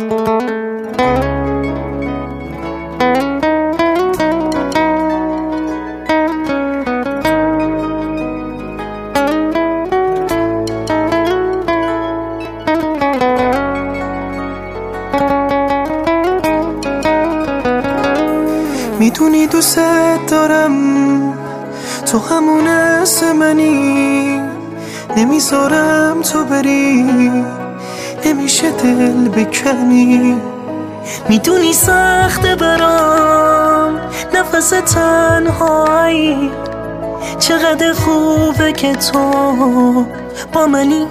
میدونی دوست دارم، تو همون اسم منی، نمیذارم تو بری، نمیشه دل بکنی. میدونی سخته برام نفس تنهایی، چقدر خوبه که تو با منی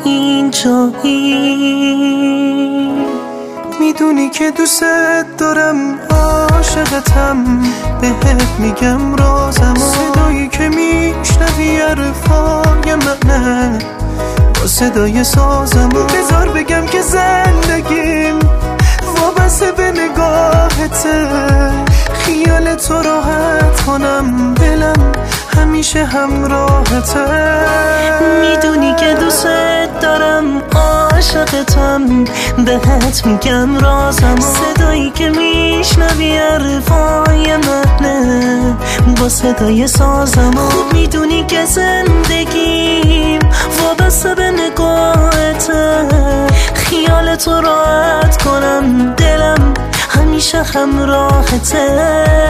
اینجایی. میدونی که دوست دارم، عاشقتم، بهت میگم رازم. صدایی که میشنوی حرفای منه، با صدای سازم. بذار بگم که زندگیم وابسته به نگاهته، خیال تو راحت کنم، دلم همیشه همراهته. میدونی که دوست دارم، عاشقتم، بهت میگم رازم. صدایی که میشنوی حرفای منه، با صدای سازم. خوب میدونی که زندگیم وابسته به نگاهته، خیال تو راحت کنم، دلم همیشه همراهته.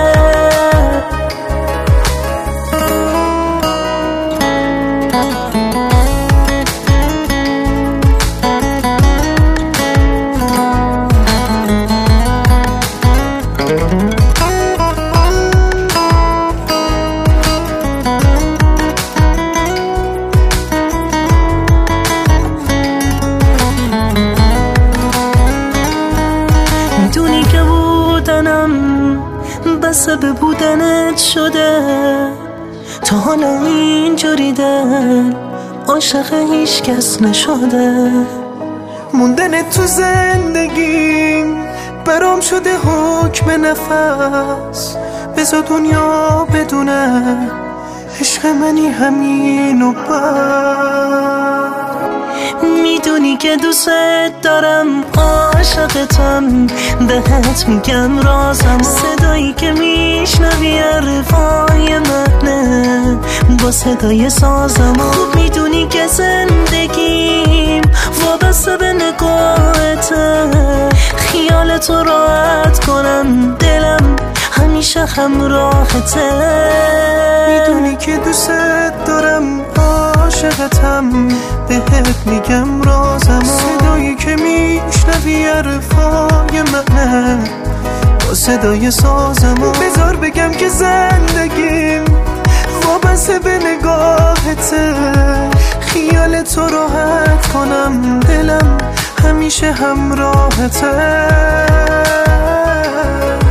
میدونی که بودنم بسه به بودنت شده، تا حالا اینجوری دل عاشق هیچ کس نشده. موندن تو زندگیم برام شده حکم نفس، بذار دنیا بدونه عشق منی همین و بس. میدونی که دوست دارم، عاشقتم، بهت میگم رازم. صدایی که میشنوی حرفای منه، با صدای سازم. خوب میدونی که زندگیم وابسته به نگاهته، خیال تو راحت کنم، دلم همیشه همراهته. میدونی که دوست دارم، عاشقتم، بهت میگم رازم. صدایی که میشنوی حرفای منه، با صدای سازم. بذار بگم که زندگیم وابسته به نگاهته، خیال تو راحت کنم، دلم همیشه همراهته.